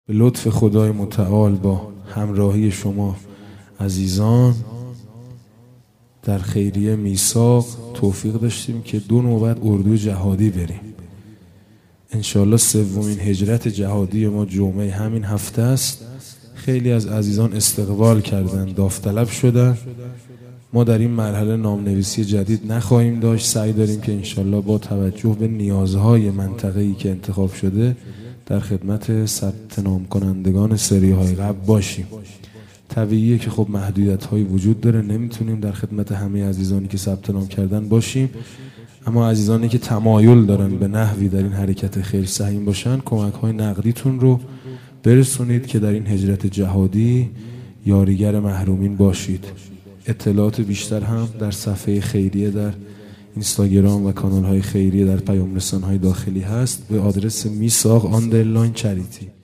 به لطف خدای متعال با همراهی شما عزیزان در خیریه میثاق توفیق داشتیم که 2 نوبت اردو جهادی بریم. انشالله 3مین هجرت جهادی ما جمعه همین هفته است. خیلی از عزیزان استقبال کردن، داوطلب شدن. ما در این مرحله نامنویسی جدید نخواهیم داشت. سعی داریم که انشالله با توجه به نیازهای منطقه‌ای که انتخاب شده در خدمت ثبت نام کنندگان سری‌های قبل باشیم. طبیعیه که خب محدودیت‌هایی وجود داره، نمیتونیم در خدمت همه عزیزانی که ثبت نام کردن باشیم، اما عزیزانی که تمایل دارن به نحوی در این حرکت خیر سهیم باشن کمک‌های نقدیتون رو برسونید که در این هجرت جهادی یاریگر محرومین باشید. اطلاعات بیشتر هم در صفحه خیریه در اینستاگرام و کانال‌های خیریه در پیام رسان‌های داخلی هست به آدرس میثاق_چریتی.